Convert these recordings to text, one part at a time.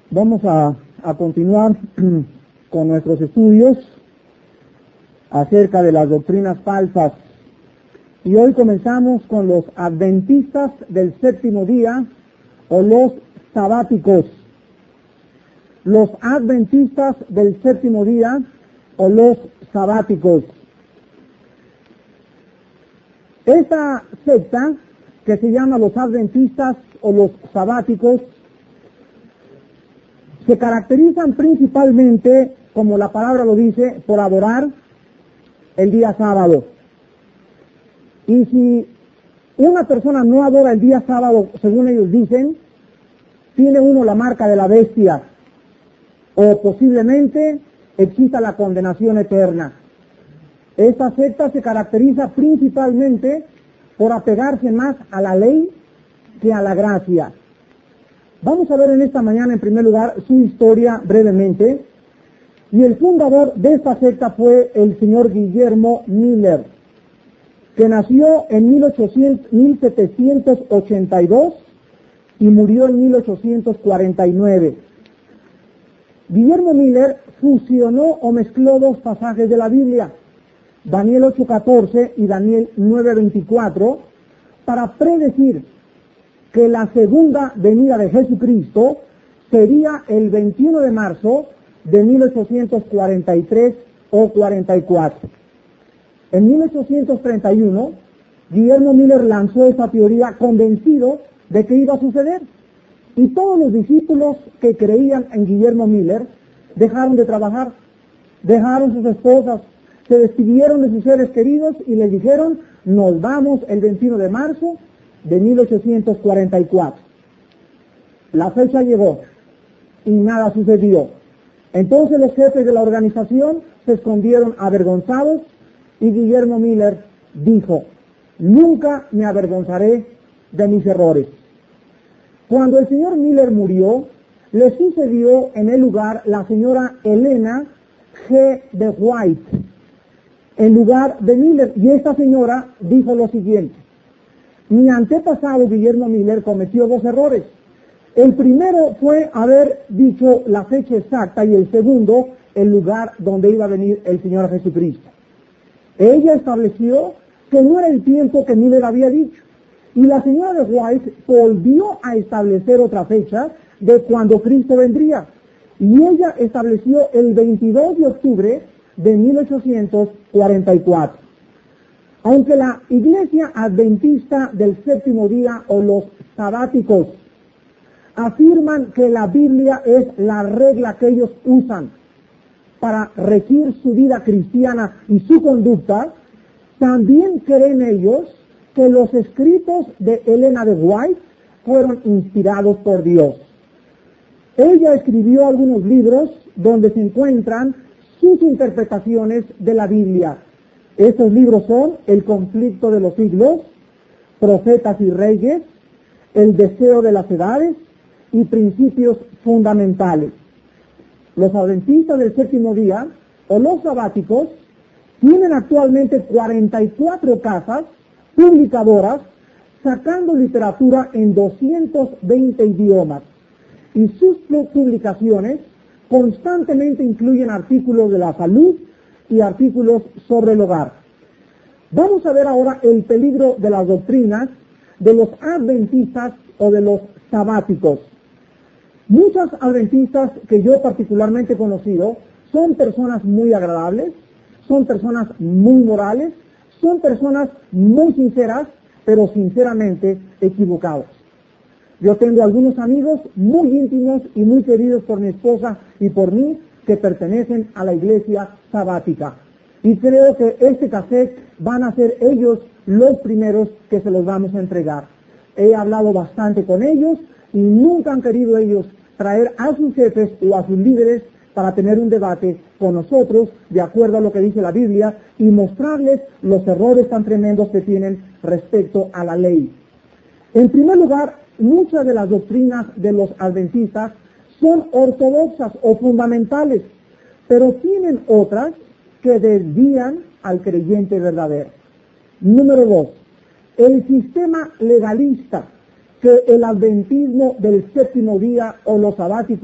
Vamos a continuar con nuestros estudios acerca de las doctrinas falsas. Y hoy comenzamos con los adventistas del séptimo día o los sabáticos. Los adventistas del séptimo día o los sabáticos. Esta secta que se llama los adventistas o los sabáticos se caracterizan principalmente, como la palabra lo dice, por adorar el día sábado. Y si una persona no adora el día sábado, según ellos dicen, tiene uno la marca de la bestia, o posiblemente exista la condenación eterna. Esta secta se caracteriza principalmente por apegarse más a la ley que a la gracia. Vamos a ver en esta mañana, en primer lugar, su historia brevemente. Y el fundador de esta secta fue el señor Guillermo Miller, que nació en 1782 y murió en 1849. Guillermo Miller fusionó o mezcló dos pasajes de la Biblia, Daniel 8:14 y Daniel 9:24, para predecir que la segunda venida de Jesucristo sería el 21 de marzo de 1843 o 44. En 1831, Guillermo Miller lanzó esta teoría convencido de que iba a suceder. Y todos los discípulos que creían en Guillermo Miller dejaron de trabajar, dejaron sus esposas, se despidieron de sus seres queridos y les dijeron: nos vamos el 21 de marzo de 1844. La fecha llegó y nada sucedió. Entonces los jefes de la organización se escondieron avergonzados y Guillermo Miller dijo: nunca me avergonzaré de mis errores. Cuando el señor Miller murió, le sucedió en el lugar la señora Elena G. de White, en lugar de Miller, y esta señora dijo lo siguiente: mi antepasado Guillermo Miller cometió dos errores. El primero fue haber dicho la fecha exacta y el segundo, el lugar donde iba a venir el Señor Jesucristo. Ella estableció que no era el tiempo que Miller había dicho, y la señora de White volvió a establecer otra fecha de cuando Cristo vendría, y ella estableció el 22 de octubre de 1844. Aunque la Iglesia Adventista del séptimo día o los sabáticos afirman que la Biblia es la regla que ellos usan para regir su vida cristiana y su conducta, también creen ellos que los escritos de Elena de White fueron inspirados por Dios. Ella escribió algunos libros donde se encuentran sus interpretaciones de la Biblia. Estos libros son El conflicto de los siglos, Profetas y Reyes, El deseo de las edades y Principios fundamentales. Los adventistas del séptimo día o los sabáticos tienen actualmente 44 casas publicadoras sacando literatura en 220 idiomas, y sus publicaciones constantemente incluyen artículos de la salud y artículos sobre el hogar. Vamos a ver ahora el peligro de las doctrinas de los adventistas o de los sabáticos. Muchos adventistas que yo particularmente he conocido son personas muy agradables, son personas muy morales, son personas muy sinceras, pero sinceramente equivocados. Yo tengo algunos amigos muy íntimos y muy queridos por mi esposa y por mí que pertenecen a la iglesia sabática. Y creo que este cassette van a ser ellos los primeros que se los vamos a entregar. He hablado bastante con ellos y nunca han querido ellos traer a sus jefes o a sus líderes para tener un debate con nosotros de acuerdo a lo que dice la Biblia y mostrarles los errores tan tremendos que tienen respecto a la ley. En primer lugar, muchas de las doctrinas de los adventistas son ortodoxas o fundamentales, pero tienen otras que desvían al creyente verdadero. Número 2, el sistema legalista que el adventismo del séptimo día o los sabáticos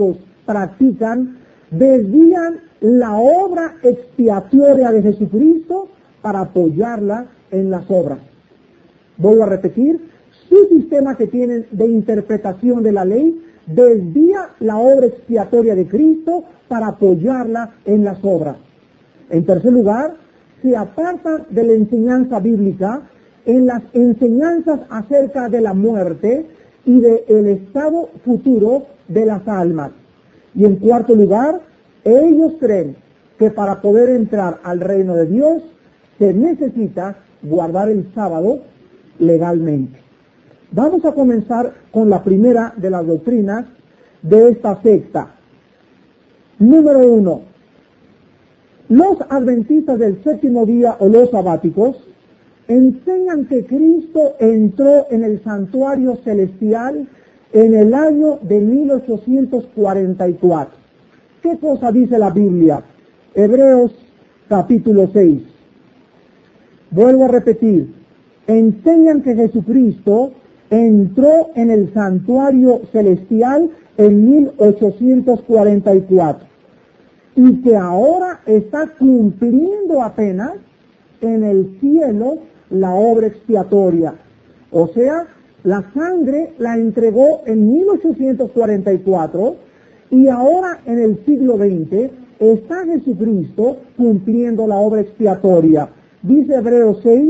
practican desvían la obra expiatoria de Jesucristo para apoyarla en las obras. Vuelvo a repetir, su sistema que tienen de interpretación de la ley desvía la obra expiatoria de Cristo para apoyarla en las obras. En tercer lugar, se apartan de la enseñanza bíblica en las enseñanzas acerca de la muerte y del estado futuro de las almas. Y en cuarto lugar, ellos creen que para poder entrar al reino de Dios se necesita guardar el sábado legalmente. Vamos a comenzar con la primera de las doctrinas de esta secta. Número 1. Los adventistas del séptimo día o los sabáticos enseñan que Cristo entró en el santuario celestial en el año de 1844. ¿Qué cosa dice la Biblia? Hebreos capítulo 6. Vuelvo a repetir, enseñan que Jesucristo entró en el santuario celestial en 1844 y que ahora está cumpliendo apenas en el cielo la obra expiatoria. O sea, la sangre la entregó en 1844 y ahora en el siglo XX está Jesucristo cumpliendo la obra expiatoria. Dice Hebreos 6,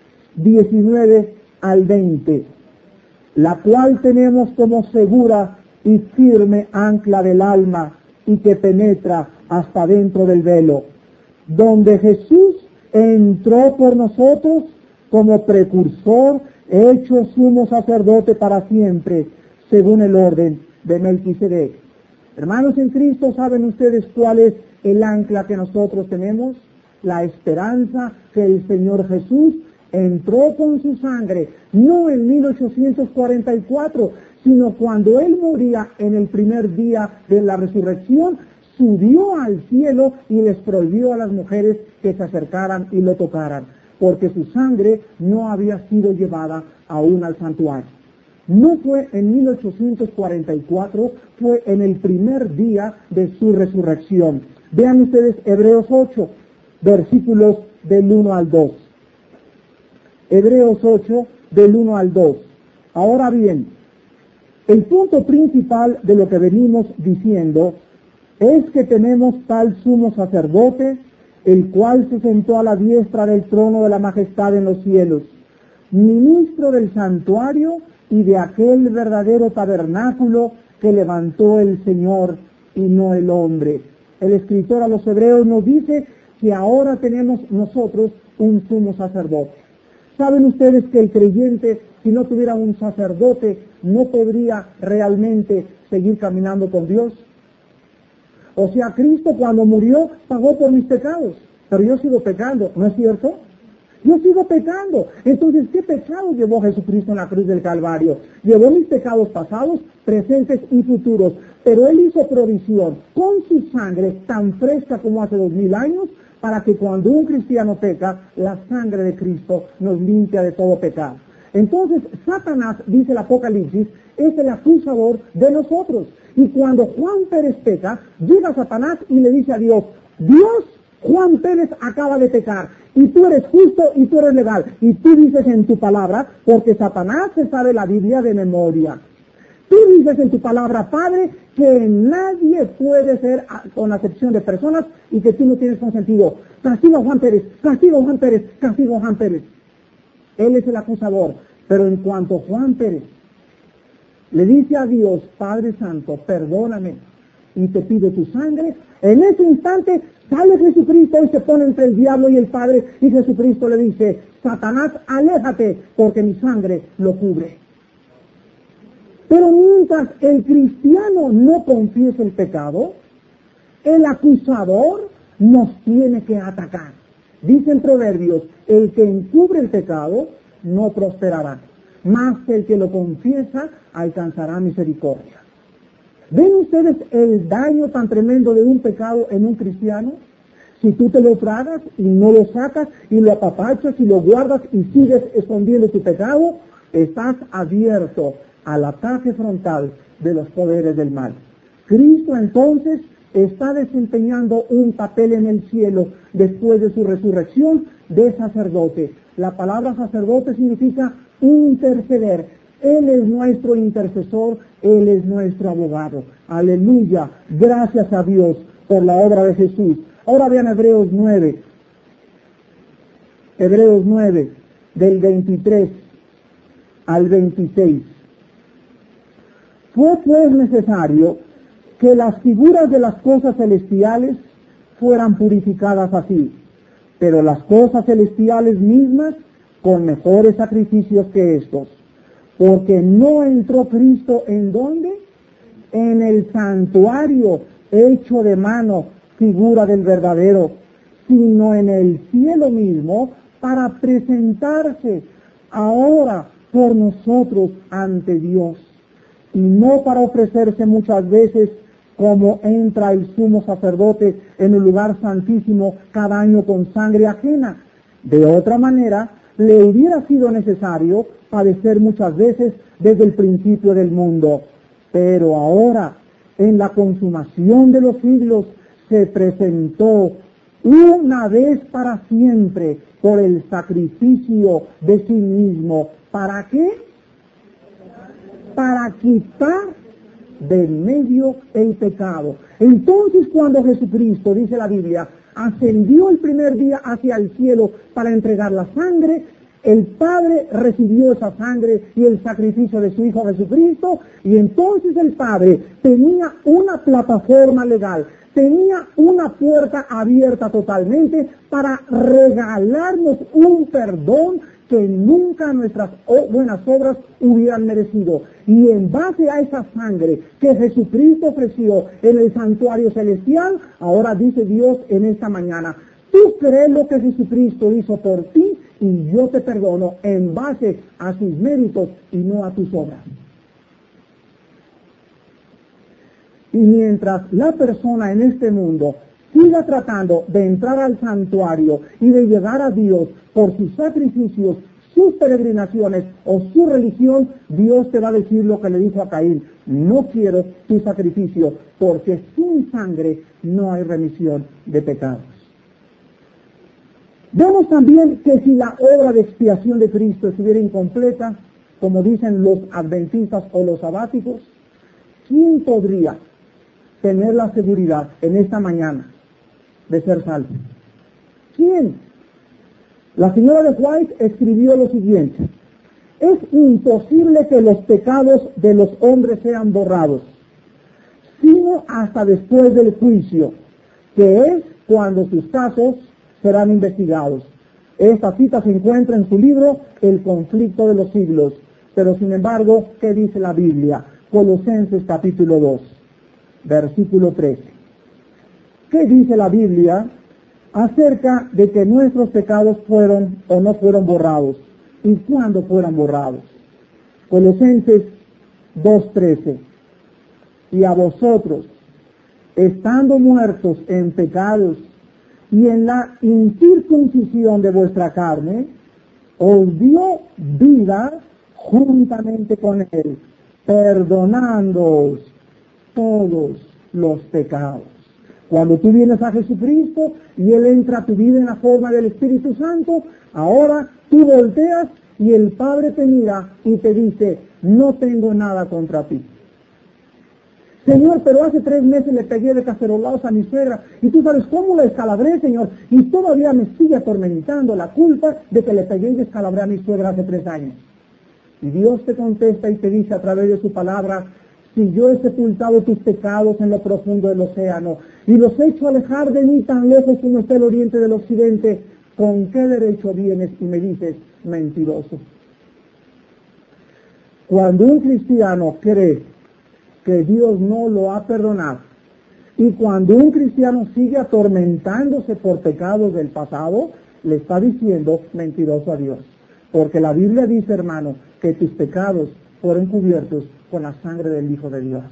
19 al 20, la cual tenemos como segura y firme ancla del alma y que penetra hasta dentro del velo, donde Jesús entró por nosotros como precursor, hecho sumo sacerdote para siempre, según el orden de Melquisedec. Hermanos en Cristo, ¿saben ustedes cuál es el ancla que nosotros tenemos? La esperanza que el Señor Jesús entró con su sangre, no en 1844, sino cuando Él moría en el primer día de la resurrección, subió al cielo y les prohibió a las mujeres que se acercaran y lo tocaran, porque su sangre no había sido llevada aún al santuario. No fue en 1844, fue en el primer día de su resurrección. Vean ustedes Hebreos 8, versículos del 1 al 2. Hebreos 8, del 1 al 2. Ahora bien, el punto principal de lo que venimos diciendo es que tenemos tal sumo sacerdote, el cual se sentó a la diestra del trono de la majestad en los cielos, ministro del santuario y de aquel verdadero tabernáculo que levantó el Señor y no el hombre. El escritor a los Hebreos nos dice que ahora tenemos nosotros un sumo sacerdote. ¿Saben ustedes que el creyente, si no tuviera un sacerdote, no podría realmente seguir caminando con Dios? O sea, Cristo cuando murió pagó por mis pecados, pero yo sigo pecando, ¿no es cierto? Yo sigo pecando. Entonces, ¿qué pecado llevó Jesucristo en la cruz del Calvario? Llevó mis pecados pasados, presentes y futuros, pero Él hizo provisión con su sangre tan fresca como hace 2000 años, para que cuando un cristiano peca, la sangre de Cristo nos limpia de todo pecado. Entonces, Satanás, dice el Apocalipsis, es el acusador de nosotros. Y cuando Juan Pérez peca, llega Satanás y le dice a Dios, Dios, Juan Pérez acaba de pecar, y tú eres justo y tú eres legal. Y tú dices en tu palabra, porque Satanás se sabe la Biblia de memoria. Tú dices en tu palabra, Padre, que nadie puede ser, con la excepción de personas, y que tú no tienes consentido. Castigo a Juan Pérez, castigo a Juan Pérez, castigo a Juan Pérez. Él es el acusador. Pero en cuanto Juan Pérez le dice a Dios, Padre Santo, perdóname, y te pido tu sangre, en ese instante sale Jesucristo y se pone entre el diablo y el Padre, y Jesucristo le dice, Satanás, aléjate, porque mi sangre lo cubre. Pero mientras el cristiano no confiesa el pecado, el acusador nos tiene que atacar. Dicen Proverbios, el que encubre el pecado no prosperará, mas el que lo confiesa alcanzará misericordia. ¿Ven ustedes el daño tan tremendo de un pecado en un cristiano? Si tú te lo tragas y no lo sacas y lo apapachas y lo guardas y sigues escondiendo tu pecado, estás abierto al ataque frontal de los poderes del mal. Cristo entonces está desempeñando un papel en el cielo después de su resurrección de sacerdote. La palabra sacerdote significa interceder. Él es nuestro intercesor, Él es nuestro abogado. Aleluya, gracias a Dios por la obra de Jesús. Ahora vean Hebreos 9, del 23 al 26. Fue pues necesario que las figuras de las cosas celestiales fueran purificadas así, pero las cosas celestiales mismas con mejores sacrificios que estos, porque no entró Cristo ¿en dónde? En el santuario hecho de mano, figura del verdadero, sino en el cielo mismo, para presentarse ahora por nosotros ante Dios, y no para ofrecerse muchas veces como entra el sumo sacerdote en el lugar santísimo cada año con sangre ajena. De otra manera, le hubiera sido necesario padecer muchas veces desde el principio del mundo. Pero ahora, en la consumación de los siglos, se presentó una vez para siempre por el sacrificio de sí mismo. ¿Para qué? Para quitar del medio el pecado. Entonces, cuando Jesucristo, dice la Biblia, ascendió el primer día hacia el cielo para entregar la sangre, el Padre recibió esa sangre y el sacrificio de su Hijo Jesucristo, y entonces el Padre tenía una plataforma legal, tenía una puerta abierta totalmente para regalarnos un perdón que nunca nuestras buenas obras hubieran merecido. Y en base a esa sangre que Jesucristo ofreció en el santuario celestial, ahora dice Dios en esta mañana: tú crees lo que Jesucristo hizo por ti y yo te perdono en base a sus méritos y no a tus obras. Y mientras la persona en este mundo siga tratando de entrar al santuario y de llegar a Dios por sus sacrificios, sus peregrinaciones o su religión, Dios te va a decir lo que le dijo a Caín: no quiero tu sacrificio, porque sin sangre no hay remisión de pecados. Vemos también que si la obra de expiación de Cristo estuviera incompleta, como dicen los adventistas o los sabáticos, ¿quién podría tener la seguridad en esta mañana de ser salvo? ¿Quién? La señora de White escribió lo siguiente: es imposible que los pecados de los hombres sean borrados, sino hasta después del juicio, que es cuando sus casos serán investigados. Esta cita se encuentra en su libro El conflicto de los siglos. Pero sin embargo, ¿qué dice la Biblia? Colosenses capítulo 2, versículo 13. ¿Qué dice la Biblia acerca de que nuestros pecados fueron o no fueron borrados? ¿Y cuándo fueron borrados? Colosenses 2:13. Y a vosotros, estando muertos en pecados y en la incircuncisión de vuestra carne, os dio vida juntamente con Él, perdonándoos todos los pecados. Cuando tú vienes a Jesucristo y Él entra a tu vida en la forma del Espíritu Santo, ahora tú volteas y el Padre te mira y te dice: no tengo nada contra ti. Señor, pero hace 3 meses le pegué de cacerolados a mi suegra y tú sabes cómo la descalabré, Señor, y todavía me sigue atormentando la culpa de que le pegué y descalabré a mi suegra hace 3 años. Y Dios te contesta y te dice a través de su palabra: si yo he sepultado tus pecados en lo profundo del océano y los he hecho alejar de mí tan lejos como está el oriente del occidente, ¿con qué derecho vienes y me dices mentiroso? Cuando un cristiano cree que Dios no lo ha perdonado, y cuando un cristiano sigue atormentándose por pecados del pasado, le está diciendo mentiroso a Dios. Porque la Biblia dice, hermano, que tus pecados fueron cubiertos con la sangre del Hijo de Dios.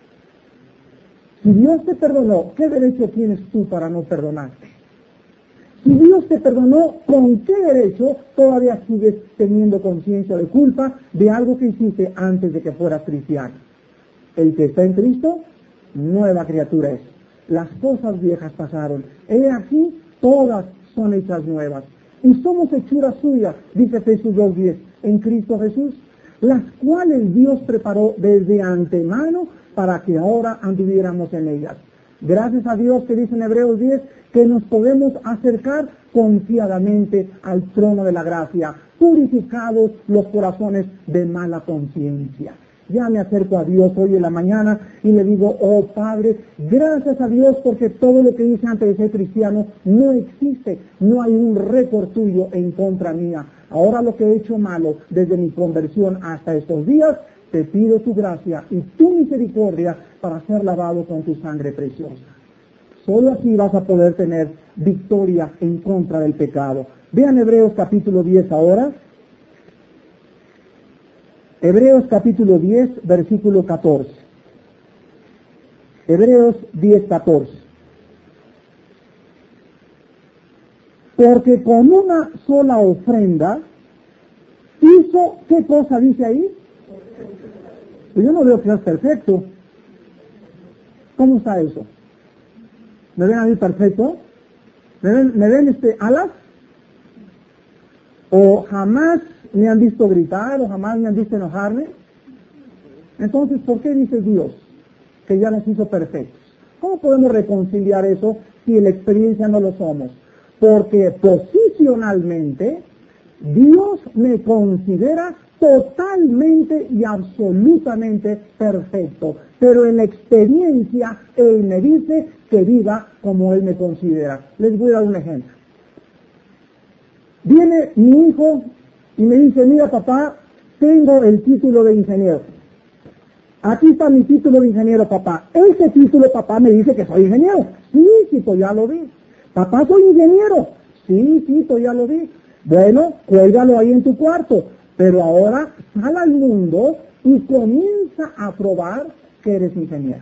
Si Dios te perdonó, ¿qué derecho tienes tú para no perdonarte? Si Dios te perdonó, ¿con qué derecho todavía sigues teniendo conciencia de culpa de algo que hiciste antes de que fueras cristiano? El que está en Cristo, nueva criatura es. Las cosas viejas pasaron. He aquí, todas son hechas nuevas. Y somos hechuras suyas, dice Efesios 2:10, en Cristo Jesús, las cuales Dios preparó desde antemano para que ahora anduviéramos en ellas. Gracias a Dios que dice en Hebreos 10 que nos podemos acercar confiadamente al trono de la gracia, purificados los corazones de mala conciencia. Ya me acerco a Dios hoy en la mañana y le digo, oh Padre, gracias a Dios porque todo lo que hice antes de ser cristiano no existe, no hay un récord tuyo en contra mía. Ahora lo que he hecho malo desde mi conversión hasta estos días, te pido tu gracia y tu misericordia para ser lavado con tu sangre preciosa. Solo así vas a poder tener victoria en contra del pecado. Vean Hebreos capítulo 10 ahora. Hebreos capítulo 10, versículo 14. Hebreos 10, 14. Porque con una sola ofrenda hizo, ¿qué cosa dice ahí? Pues yo no veo que es perfecto. ¿Cómo está eso? ¿Me ven a mí perfecto? ¿Me ven alas? ¿O jamás me han visto gritar o jamás me han visto enojarme? Entonces, ¿por qué dice Dios que ya nos hizo perfectos? ¿Cómo podemos reconciliar eso si en la experiencia no lo somos? Porque posicionalmente Dios me considera totalmente y absolutamente perfecto, pero en la experiencia Él me dice que viva como Él me considera. Les voy a dar un ejemplo. Viene mi hijo y me dice, mira papá, tengo el título de ingeniero. Aquí está mi título de ingeniero, papá. Ese título, papá, me dice que soy ingeniero. Sí, Tito, ya lo vi. Papá, soy ingeniero. Sí, Tito, ya lo vi. Bueno, cuélgalo ahí en tu cuarto. Pero ahora sal al mundo y comienza a probar que eres ingeniero.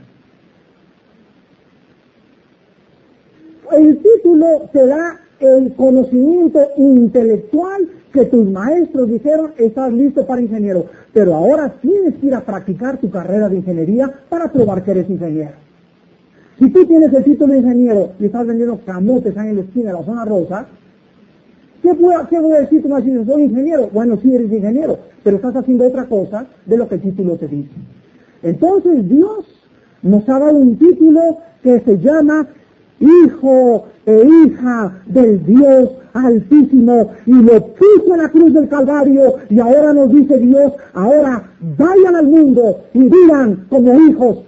El título te da el conocimiento intelectual que tus maestros dijeron, estás listo para ingeniero, pero ahora tienes que ir a practicar tu carrera de ingeniería para probar que eres ingeniero. Si tú tienes el título de ingeniero y estás vendiendo camotes ahí en la esquina de la zona rosa, ¿qué voy a decir? Tú me vas a decir, soy ingeniero. Bueno, sí eres ingeniero, pero estás haciendo otra cosa de lo que el título te dice. Entonces Dios nos ha dado un título que se llama Hijo e hija del Dios Altísimo, y lo puso en la cruz del Calvario, y ahora nos dice Dios, ahora vayan al mundo y vivan como hijos.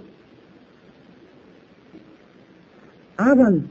Hagan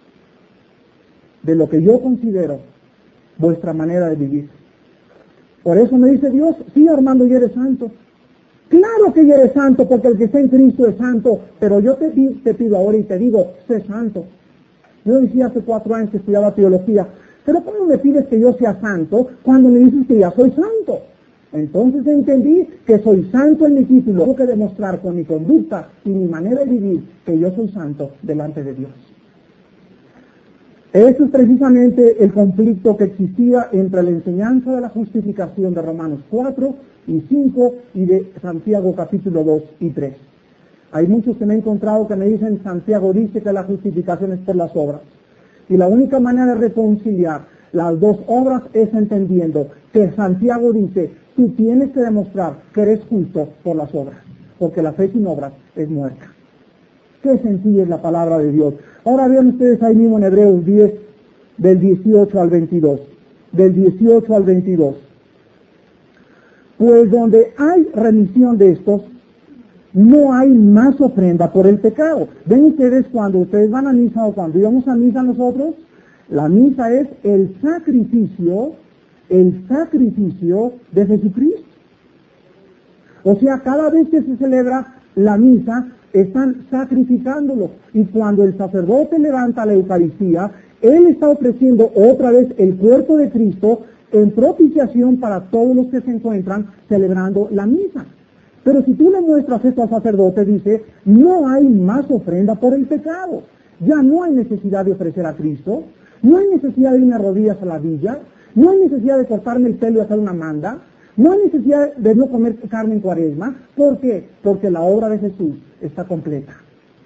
de lo que yo considero vuestra manera de vivir. Por eso me dice Dios, sí Armando, ya eres santo. Claro que ya eres santo, porque el que está en Cristo es santo, pero yo te pido ahora y te digo, sé santo. Yo decía hace 4 años que estudiaba teología, pero ¿cómo me pides que yo sea santo cuando me dices que ya soy santo? Entonces entendí que soy santo en mi título. Tengo que demostrar con mi conducta y mi manera de vivir que yo soy santo delante de Dios. Eso es precisamente el conflicto que existía entre la enseñanza de la justificación de Romanos 4 y 5 y de Santiago capítulo 2 y 3. Hay muchos que me he encontrado que me dicen, Santiago dice que la justificación es por las obras. Y la única manera de reconciliar las dos obras es entendiendo que Santiago dice, tú tienes que demostrar que eres justo por las obras, porque la fe sin obras es muerta. Qué sencilla es la palabra de Dios. Ahora vean ustedes ahí mismo en Hebreos 10, del 18 al 22. Del 18 al 22. Pues donde hay remisión de estos, no hay más ofrenda por el pecado. Ven ustedes cuando ustedes van a misa o cuando íbamos a misa nosotros, la misa es el sacrificio de Jesucristo. O sea, cada vez que se celebra la misa, están sacrificándolo. Y cuando el sacerdote levanta la Eucaristía, él está ofreciendo otra vez el cuerpo de Cristo en propiciación para todos los que se encuentran celebrando la misa. Pero si tú le muestras esto al sacerdote, dice, no hay más ofrenda por el pecado. Ya no hay necesidad de ofrecer a Cristo, no hay necesidad de irme a rodillas a la villa, no hay necesidad de cortarme el pelo y hacer una manda, no hay necesidad de no comer carne en Cuaresma. ¿Por qué? Porque la obra de Jesús está completa.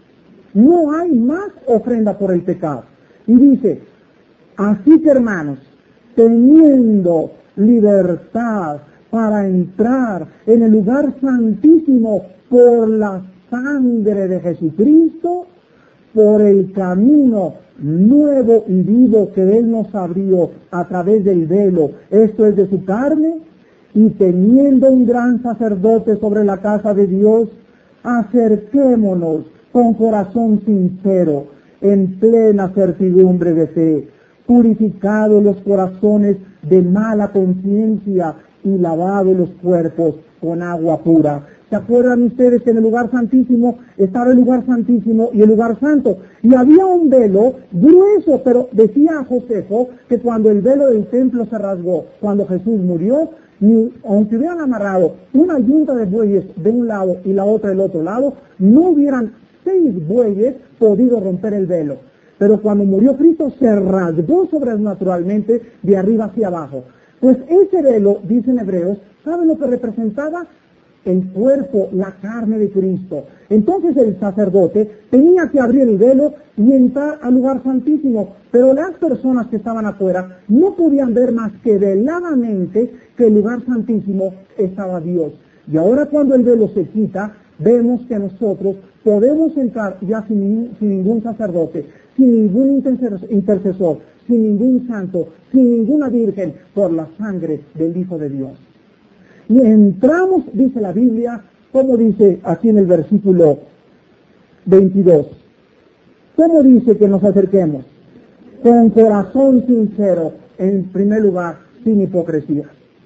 No hay más ofrenda por el pecado. Y dice, así que hermanos, teniendo libertad para entrar en el lugar santísimo por la sangre de Jesucristo, por el camino nuevo y vivo que Él nos abrió a través del velo, esto es de su carne, y teniendo un gran sacerdote sobre la casa de Dios, acerquémonos con corazón sincero, en plena certidumbre de fe, purificados los corazones de mala conciencia y lavados los cuerpos con agua pura. ¿Se acuerdan ustedes que en el lugar santísimo estaba el lugar santísimo y el lugar santo? Y había un velo grueso, pero decía Josefo que cuando el velo del templo se rasgó, cuando Jesús murió, aunque hubieran amarrado una yunta de bueyes de un lado y la otra del otro lado, no hubieran 6 bueyes podido romper el velo. Pero cuando murió Cristo se rasgó sobrenaturalmente de arriba hacia abajo. Pues ese velo, dicen Hebreos, ¿saben lo que representaba? El cuerpo, la carne de Cristo. Entonces el sacerdote tenía que abrir el velo y entrar al lugar santísimo, pero las personas que estaban afuera no podían ver más que veladamente que el lugar santísimo estaba Dios. Y ahora cuando el velo se quita, vemos que nosotros podemos entrar ya sin ningún sacerdote, sin ningún intercesor, sin ningún santo, sin ninguna virgen, por la sangre del Hijo de Dios. Y entramos, dice la Biblia, como dice aquí en el versículo 22. ¿Cómo dice que nos acerquemos? Con corazón sincero, en primer lugar, sin hipocresía.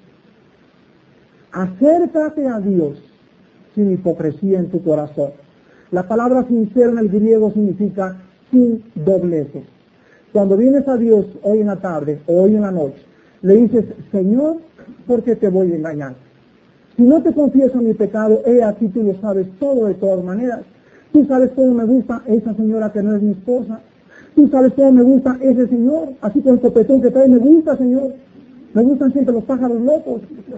Acércate a Dios sin hipocresía en tu corazón. La palabra sincero en el griego significa sin dobleces. Cuando vienes a Dios hoy en la tarde o hoy en la noche, le dices, Señor, ¿por qué te voy a engañar? Si no te confieso mi pecado, aquí tú lo sabes todo de todas maneras. Tú sabes cómo me gusta esa señora que no es mi esposa. Tú sabes cómo me gusta ese señor, así con el copetón que trae, me gusta, Señor. Me gustan siempre los pájaros locos.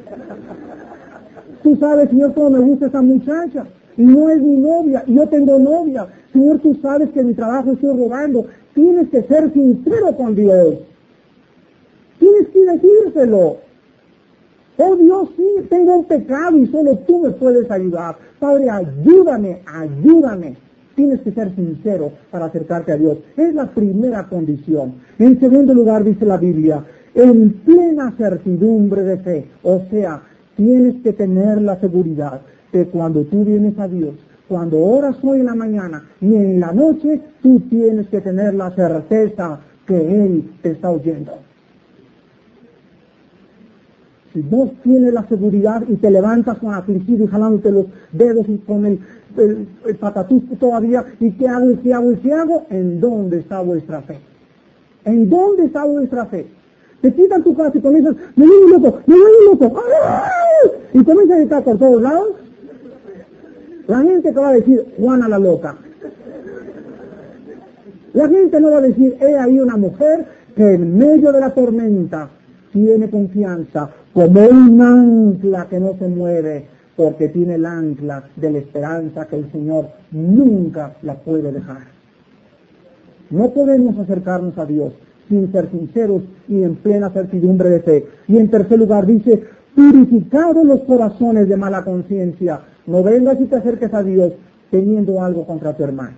Tú sabes, Señor, cómo me gusta esa muchacha. Y no es mi novia, y yo tengo novia. Señor, tú sabes que en mi trabajo estoy robando. Tienes que ser sincero con Dios. Tienes que decírselo. Oh Dios, sí, tengo un pecado y solo tú me puedes ayudar. Padre, ayúdame, ayúdame. Tienes que ser sincero para acercarte a Dios. Es la primera condición. En segundo lugar, dice la Biblia, en plena certidumbre de fe. O sea, tienes que tener la seguridad de cuando tú vienes a Dios, cuando oras hoy en la mañana y en la noche, tú tienes que tener la certeza que Él te está oyendo. Si vos tienes la seguridad y te levantas con afligido y jalándote los dedos y con el patatús todavía, ¿y qué hago, y qué hago, y qué hago? ¿En dónde está vuestra fe? ¿En dónde está vuestra fe? Te quitan tu casa y comienzas, me voy loco, me voy loco, ¡ay! Y comienzas a gritar por todos lados. La gente te va a decir, Juana la loca. La gente no va a decir, he ahí una mujer que en medio de la tormenta tiene confianza, como un ancla que no se mueve, porque tiene el ancla de la esperanza que el Señor nunca la puede dejar. No podemos acercarnos a Dios sin ser sinceros y en plena certidumbre de fe. Y en tercer lugar dice, purificados los corazones de mala conciencia. No vengas y te acerques a Dios teniendo algo contra tu hermano.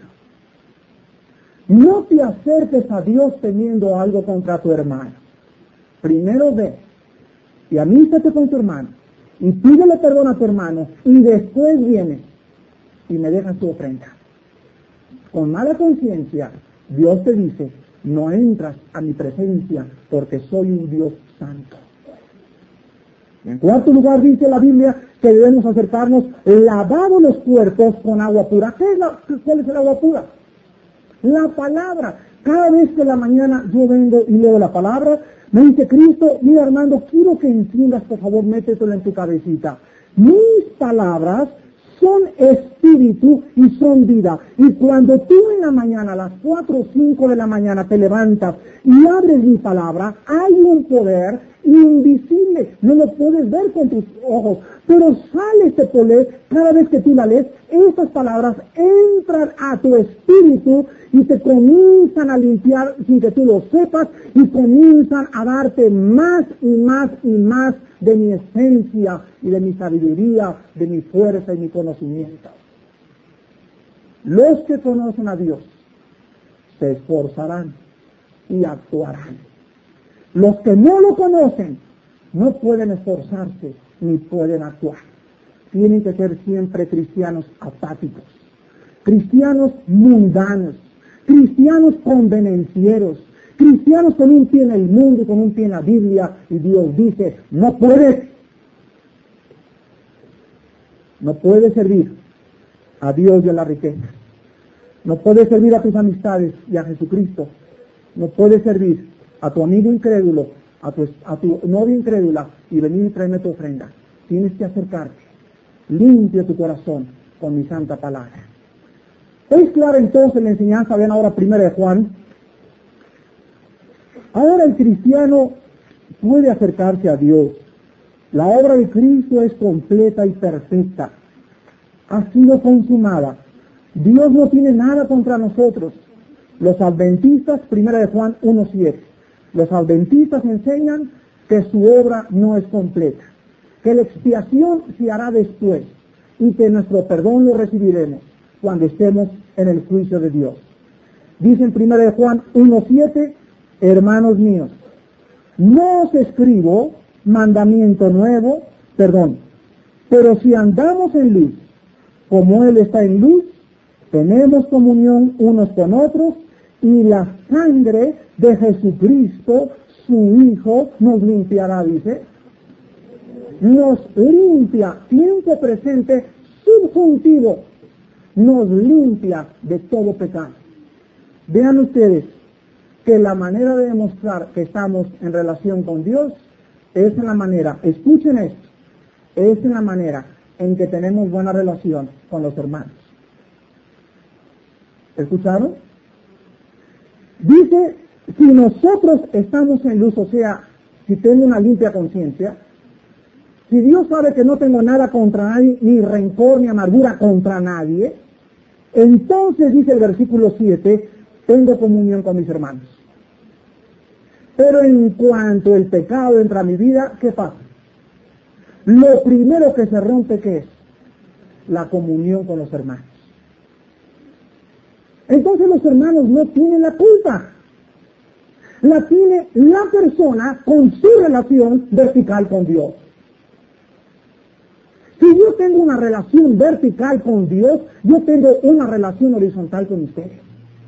No te acerques a Dios teniendo algo contra tu hermano. Primero ve y amístate con tu hermano y pídele perdón a tu hermano y después vienes y me dejas tu ofrenda. Con mala conciencia, Dios te dice, no entras a mi presencia porque soy un Dios santo. En cuarto lugar dice la Biblia que debemos acercarnos lavados los cuerpos con agua pura. ¿Cuál es el agua pura? La palabra. Cada vez que en la mañana yo vengo y leo la palabra, me dice Cristo, mira Armando, quiero que entiendas, por favor, métetelo en tu cabecita. Mis palabras son espíritu y son vida. Y cuando tú en la mañana, a las 4 o 5 de la mañana, te levantas y abres mi palabra, hay un poder invisible, no lo puedes ver con tus ojos, pero sale este poder cada vez que tú la lees. Estas palabras entran a tu espíritu y te comienzan a limpiar sin que tú lo sepas, y comienzan a darte más y más y más de mi esencia y de mi sabiduría, de mi fuerza y mi conocimiento. Los que conocen a Dios se esforzarán y actuarán. Los que no lo conocen no pueden esforzarse ni pueden actuar. Tienen que ser siempre cristianos apáticos, cristianos mundanos, cristianos convenencieros, cristianos con un pie en el mundo y con un pie en la Biblia, y Dios dice, no puedes servir a Dios y a la riqueza, no puedes servir a tus amistades y a Jesucristo, no puedes servir a tu amigo incrédulo, a tu novia incrédula y venir y traerme tu ofrenda. Tienes que acercarte, limpia tu corazón con mi santa palabra. ¿Es clara entonces la enseñanza? Ven ahora 1 de Juan. Ahora el cristiano puede acercarse a Dios. La obra de Cristo es completa y perfecta. Ha sido consumada. Dios no tiene nada contra nosotros. Los adventistas, 1 de Juan 1:7. Los adventistas enseñan que su obra no es completa, que la expiación se hará después y que nuestro perdón lo recibiremos cuando estemos en el juicio de Dios. Dice en 1 de Juan 1:7, hermanos míos, no os escribo mandamiento nuevo, pero si andamos en luz, como Él está en luz, tenemos comunión unos con otros, y la sangre de Jesucristo, su Hijo, nos limpiará, dice. Nos limpia, tiempo presente, subjuntivo, nos limpia de todo pecado. Vean ustedes que la manera de demostrar que estamos en relación con Dios es en la manera, escuchen esto, es en la manera en que tenemos buena relación con los hermanos. ¿Escucharon? Dice, si nosotros estamos en luz, o sea, si tengo una limpia conciencia, si Dios sabe que no tengo nada contra nadie, ni rencor ni amargura contra nadie, entonces dice el versículo 7, tengo comunión con mis hermanos. Pero en cuanto el pecado entra a mi vida, ¿qué pasa? Lo primero que se rompe, ¿qué es? La comunión con los hermanos. Entonces los hermanos no tienen la culpa. La tiene la persona con su relación vertical con Dios. Si yo tengo una relación vertical con Dios, yo tengo una relación horizontal con ustedes.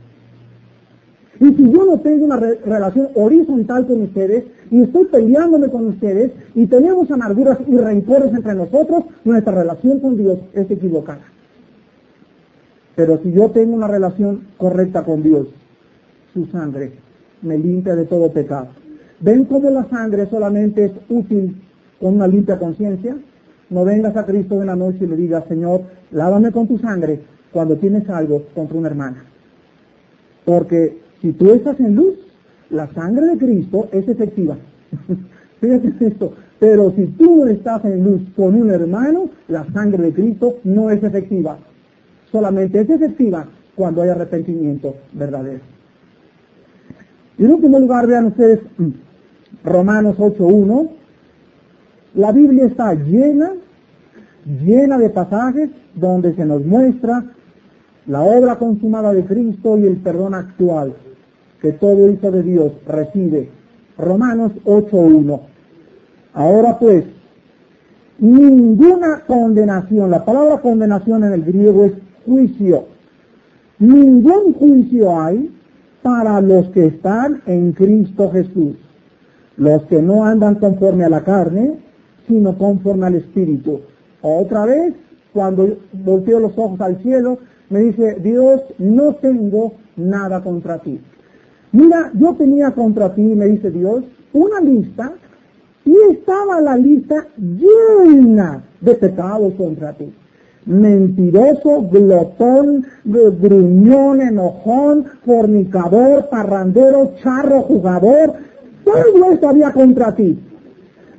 Y si yo no tengo una relación horizontal con ustedes, y estoy peleándome con ustedes, y tenemos amarguras y rencores entre nosotros, nuestra relación con Dios es equivocada. Pero si yo tengo una relación correcta con Dios, su sangre me limpia de todo pecado. ¿Ven cómo la sangre solamente es útil con una limpia conciencia? No vengas a Cristo en la noche y le digas, Señor, lávame con tu sangre cuando tienes algo contra una hermana. Porque si tú estás en luz, la sangre de Cristo es efectiva. Fíjate esto. Pero si tú estás en luz con un hermano, la sangre de Cristo no es efectiva. Solamente es efectiva cuando hay arrepentimiento verdadero. Y en último lugar, vean ustedes Romanos 8:1. La Biblia está llena de pasajes donde se nos muestra la obra consumada de Cristo y el perdón actual que todo hijo de Dios recibe. Romanos 8:1. Ahora pues, ninguna condenación, la palabra condenación en el griego es juicio. Ningún juicio hay para los que están en Cristo Jesús, los que no andan conforme a la carne, sino conforme al Espíritu. Otra vez, cuando volteo los ojos al cielo, me dice, Dios, no tengo nada contra ti. Mira, yo tenía contra ti, me dice Dios, una lista, y estaba la lista llena de pecados contra ti. Mentiroso, glotón, gruñón, enojón, fornicador, parrandero, charro, jugador, todo esto había contra ti.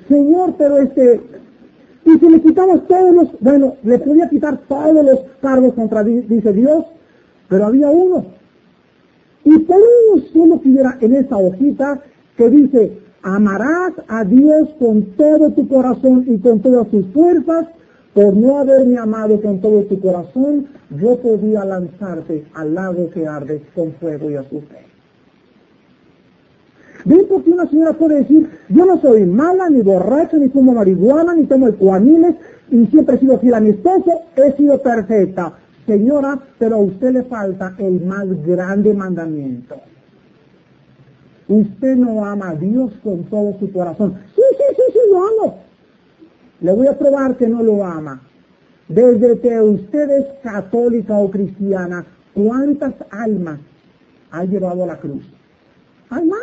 Señor, pero y si le quitamos le podía quitar todos los cargos contra, dice Dios, pero había uno. Y por uno solo que hubiera en esa hojita que dice, amarás a Dios con todo tu corazón y con todas tus fuerzas, por no haberme amado con todo tu corazón, yo podía lanzarte al lago que arde con fuego y azufre. ¿Ven por qué una señora puede decir, yo no soy mala, ni borracha, ni fumo marihuana, ni tomo ecuaniles, y siempre he sido fiel a mi esposo, he sido perfecta? Señora, pero a usted le falta el más grande mandamiento. Usted no ama a Dios con todo su corazón. Sí, lo amo. Le voy a probar que no lo ama. Desde que usted es católica o cristiana, ¿cuántas almas ha llevado a la cruz? ¿Hay más?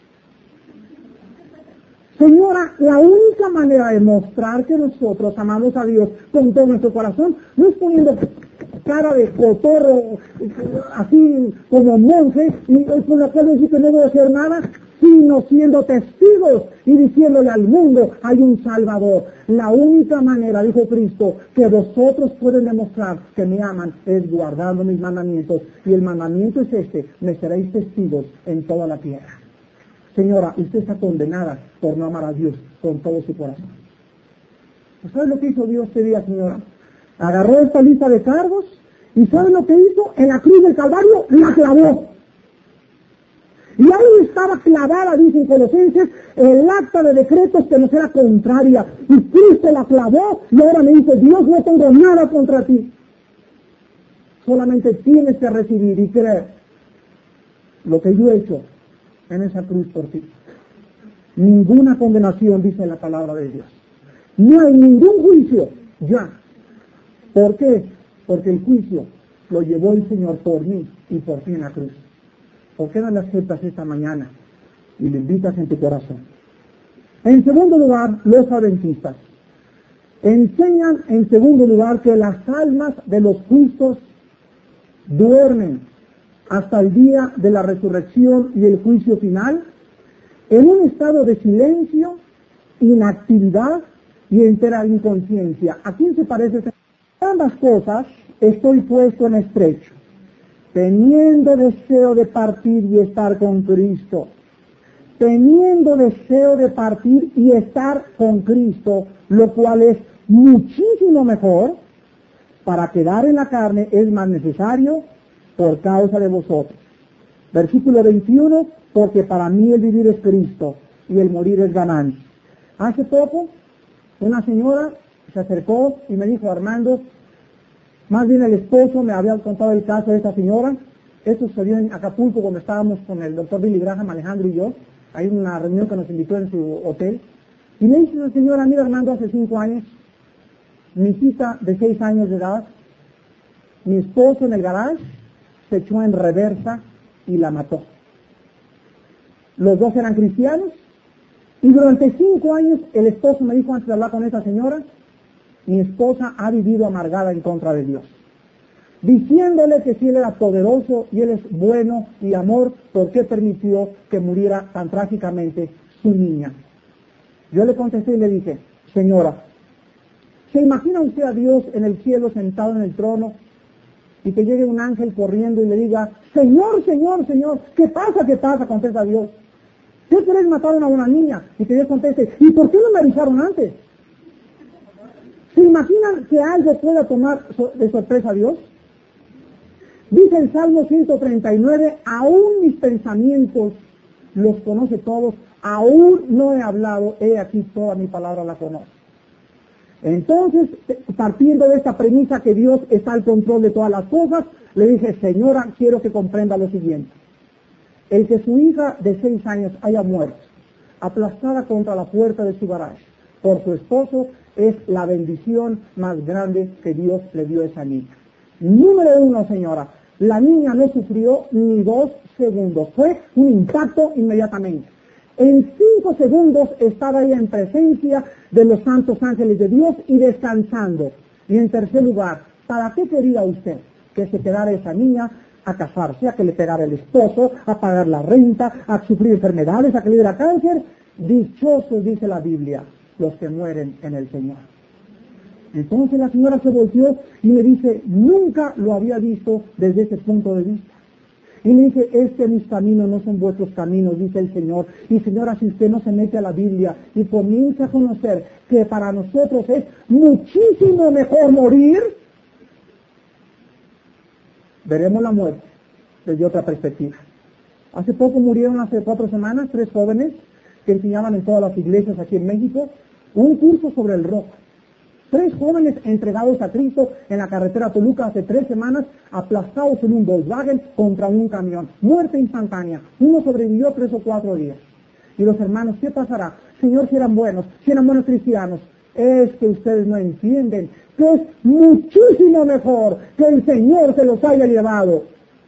Señora, la única manera de mostrar que nosotros amamos a Dios con todo nuestro corazón no es poniendo cara de cotorro, así como monje, y con la cual decir que no voy a hacer nada, sino siendo testigos y diciéndole al mundo, hay un Salvador. La única manera, dijo Cristo, que vosotros pueden demostrar que me aman es guardando mis mandamientos, y el mandamiento es me seréis testigos en toda la tierra. Señora, usted está condenada por no amar a Dios con todo su corazón. ¿Sabe lo que hizo Dios este día, señora? Agarró esta lista de cargos y ¿sabe lo que hizo? En la cruz del Calvario la clavó. Y ahí estaba clavada, dicen Colosenses, el acta de decretos que nos era contraria. Y Cristo la clavó y ahora me dice, Dios, no tengo nada contra ti. Solamente tienes que recibir y creer lo que yo he hecho en esa cruz por ti. Ninguna condenación, dice la palabra de Dios. No hay ningún juicio ya. ¿Por qué? Porque el juicio lo llevó el Señor por mí y por ti en la cruz. ¿Por qué no le aceptas esta mañana y le invitas en tu corazón? En segundo lugar, los adventistas enseñan en segundo lugar que las almas de los justos duermen hasta el día de la resurrección y el juicio final en un estado de silencio, inactividad y entera inconsciencia. ¿A quién se parece? Ambas cosas estoy puesto en estrecho, teniendo deseo de partir y estar con Cristo. Teniendo deseo de partir y estar con Cristo, lo cual es muchísimo mejor. Para quedar en la carne es más necesario por causa de vosotros. Versículo 21, porque para mí el vivir es Cristo y el morir es ganancia. Hace poco, una señora se acercó y me dijo, Armando, más bien el esposo me había contado el caso de esta señora. Esto sucedió en Acapulco cuando estábamos con el doctor Billy Graham, Alejandro y yo. Hay una reunión que nos invitó en su hotel. Y me dice la señora, mira Armando, hace 5 años, mi hijita de 6 años de edad, mi esposo en el garage se echó en reversa y la mató. Los dos eran cristianos y durante 5 años el esposo me dijo antes de hablar con esa señora, mi esposa ha vivido amargada en contra de Dios, diciéndole que si Él era poderoso y Él es bueno y amor, ¿por qué permitió que muriera tan trágicamente su niña? Yo le contesté y le dije, señora, ¿se imagina usted a Dios en el cielo sentado en el trono y que llegue un ángel corriendo y le diga, Señor, Señor, Señor, ¿qué pasa? ¿Qué pasa? Contesta Dios. ¿Qué querés matar a una niña? Y que Dios conteste, ¿y por qué no me avisaron antes? ¿Se imaginan que algo pueda tomar de sorpresa a Dios? Dice el Salmo 139, aún mis pensamientos los conoce todos, aún no he hablado, he aquí toda mi palabra la conoce. Entonces, partiendo de esta premisa que Dios está al control de todas las cosas, le dije, señora, quiero que comprenda lo siguiente. El que su hija de 6 años haya muerto, aplastada contra la puerta de su garaje, por su esposo, es la bendición más grande que Dios le dio a esa niña. Número 1, señora, la niña no sufrió ni 2 segundos, fue un impacto inmediatamente. En 5 segundos estaba ella en presencia de los santos ángeles de Dios y descansando. Y en tercer lugar, ¿para qué quería usted que se quedara esa niña a casarse, a que le pegara el esposo, a pagar la renta, a sufrir enfermedades, a que le diera cáncer? Dichosos, dice la Biblia, los que mueren en el Señor. Entonces la señora se volteó y me dice, nunca lo había visto desde ese punto de vista. Y le dije, mis caminos no son vuestros caminos, dice el Señor. Y señora, si usted no se mete a la Biblia y comienza a conocer que para nosotros es muchísimo mejor morir, veremos la muerte desde otra perspectiva. Hace poco murieron, hace 4 semanas, 3 jóvenes que enseñaban en todas las iglesias aquí en México un curso sobre el rock. 3 jóvenes entregados a Cristo en la carretera Toluca hace 3 semanas, aplastados en un Volkswagen contra un camión. Muerte instantánea. Uno sobrevivió 3 o 4 días. Y los hermanos, ¿qué pasará? Señor, si eran buenos cristianos. Es que ustedes no entienden que es muchísimo mejor que el Señor se los haya llevado.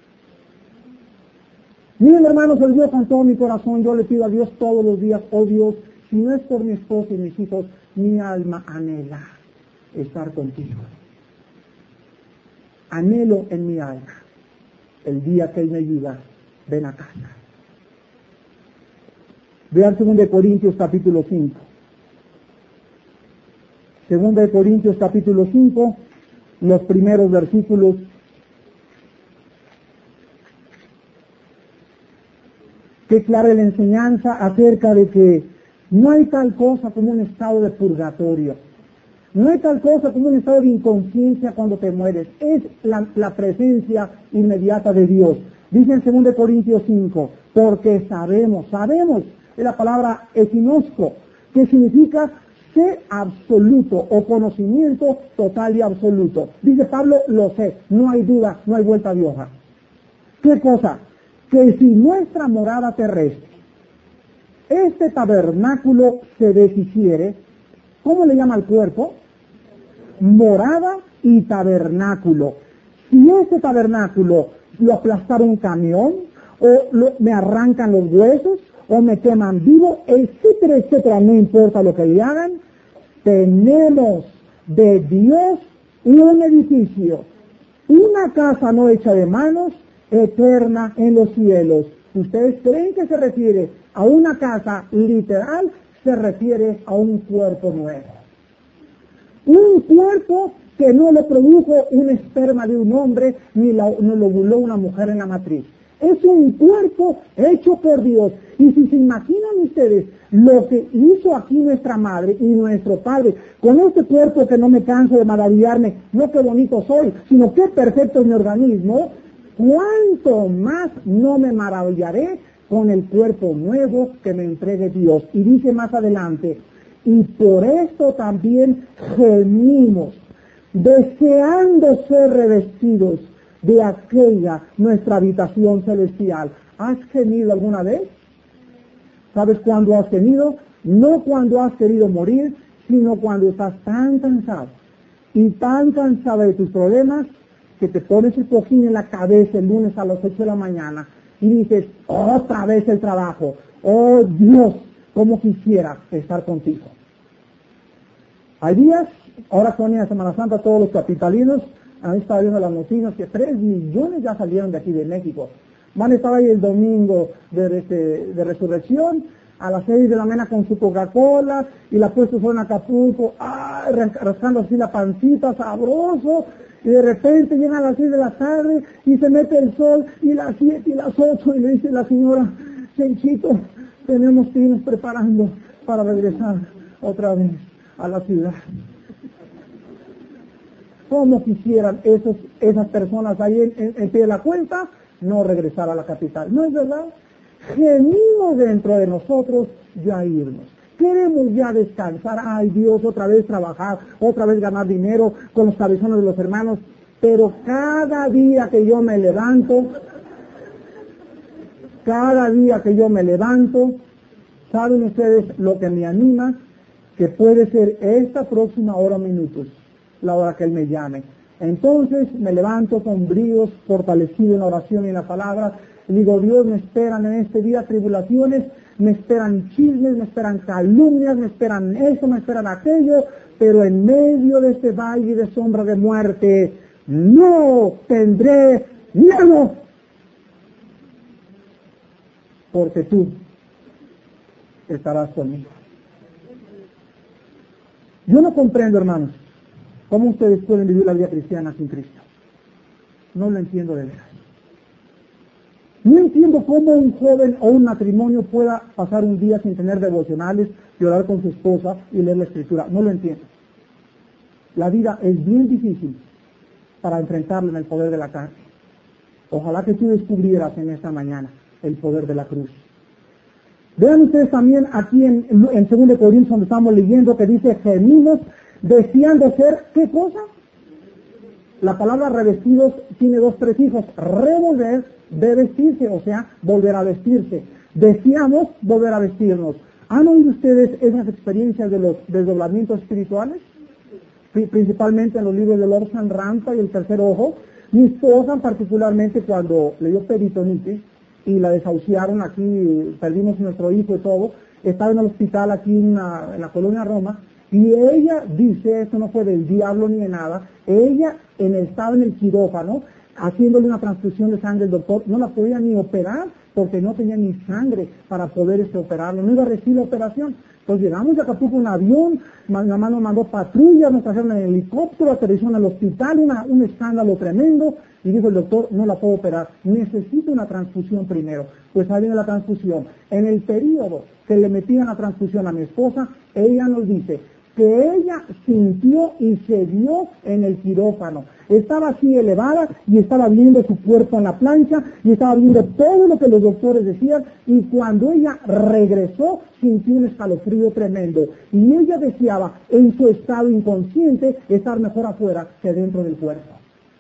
Miren, hermanos, el Dios con todo mi corazón, yo le pido a Dios todos los días, oh Dios, si no es por mi esposo y mis hijos, mi alma anhela estar contigo. Anhelo en mi alma el día que Él me diga, ven a casa. Vean 2 Corintios capítulo 5. 2 Corintios capítulo 5, los primeros versículos. Qué clara la enseñanza acerca de que no hay tal cosa como un estado de purgatorio. No hay tal cosa como un estado de inconsciencia cuando te mueres. Es la presencia inmediata de Dios. Dice en 2 Corintios 5, porque sabemos, es la palabra equinosco, que significa sé absoluto o conocimiento total y absoluto. Dice Pablo, lo sé, no hay duda, no hay vuelta de hoja. ¿Qué cosa? Que si nuestra morada terrestre, este tabernáculo se deshiciere, ¿cómo le llama al cuerpo? Morada y tabernáculo. Si este tabernáculo lo aplastara un camión, o me arrancan los huesos, o me queman vivo, etcétera, etcétera, no importa lo que le hagan, tenemos de Dios un edificio, una casa no hecha de manos, eterna en los cielos. ¿Ustedes creen que se refiere a una casa literal? Se refiere a un cuerpo nuevo. Un cuerpo que no lo produjo un esperma de un hombre, ni no lo ovuló una mujer en la matriz. Es un cuerpo hecho por Dios. Y si se imaginan ustedes lo que hizo aquí nuestra madre y nuestro padre, con este cuerpo que no me canso de maravillarme, no qué bonito soy, sino qué perfecto es mi organismo, ¿cuánto más no me maravillaré con el cuerpo nuevo que me entregue Dios? Y dice más adelante, y por esto también gemimos, deseando ser revestidos de aquella nuestra habitación celestial. ¿Has gemido alguna vez? ¿Sabes cuándo has gemido? No cuando has querido morir, sino cuando estás tan cansado y tan cansado de tus problemas que te pones el cojín en la cabeza el lunes a las 8 de la mañana y dices, otra vez el trabajo, oh Dios, cómo quisiera estar contigo. Hay días, ahora con la Semana Santa, todos los capitalinos han estado viendo las noticias que 3 millones ya salieron de aquí de México. Van a estar ahí el domingo de resurrección, a las 6 de la mañana con su Coca-Cola, y la puestos en Acapulco, rascando así la pancita, sabroso, y de repente llegan a las 6 de la tarde, y se mete el sol, y las 7 y las 8, y le dice la señora, Chenchito, tenemos que irnos preparando para regresar otra vez a la ciudad. ¿Cómo quisieran esas personas ahí en pie de la cuenta no regresar a la capital? ¿No es verdad? Gemimos dentro de nosotros ya irnos. Queremos ya descansar. Ay Dios, otra vez trabajar, otra vez ganar dinero con los cabezones de los hermanos. Pero cada día que yo me levanto, ¿saben ustedes lo que me anima? Que puede ser esta próxima hora o minutos, la hora que Él me llame. Entonces me levanto con bríos, fortalecido en la oración y en la palabra, y digo, Dios, me esperan en este día tribulaciones, me esperan chismes, me esperan calumnias, me esperan esto, me esperan aquello, pero en medio de este valle de sombra de muerte, no tendré miedo, porque tú estarás conmigo. Yo no comprendo, hermanos, cómo ustedes pueden vivir la vida cristiana sin Cristo. No lo entiendo de veras. No entiendo cómo un joven o un matrimonio pueda pasar un día sin tener devocionales y orar con su esposa y leer la Escritura. No lo entiendo. La vida es bien difícil para enfrentarla en el poder de la carne. Ojalá que tú descubrieras en esta mañana el poder de la cruz. Vean ustedes también aquí en 2 Corintios, donde estamos leyendo, que dice: gemimos deseando ser, ¿qué cosa? La palabra revestidos tiene dos prefijos: revolver, de vestirse, o sea, volver a vestirse. Deseamos volver a vestirnos. ¿Han oído ustedes esas experiencias de los desdoblamientos espirituales? Principalmente en los libros de Orson Rampa y El Tercer Ojo. Mi esposa, particularmente, cuando le dio peritonitis y la desahuciaron aquí, perdimos nuestro hijo y todo, estaba en el hospital aquí en la colonia Roma, y ella dice, esto no fue del diablo ni de nada, ella estaba en el quirófano, haciéndole una transfusión de sangre, el doctor no la podía ni operar, porque no tenía ni sangre para poder operarlo, no iba a recibir la operación. Entonces llegamos de Acapulco en un avión, mi mamá nos mandó patrullas, nos trajeron en helicóptero, aterrizaron al hospital, un escándalo tremendo, y dijo el doctor: no la puedo operar, necesito una transfusión primero. Pues ahí viene la transfusión. En el periodo que le metían la transfusión a mi esposa, ella nos dice que ella sintió y se vio en el quirófano. Estaba así elevada y estaba viendo su cuerpo en la plancha y estaba viendo todo lo que los doctores decían, y cuando ella regresó sintió un escalofrío tremendo, y ella deseaba en su estado inconsciente estar mejor afuera que dentro del cuerpo.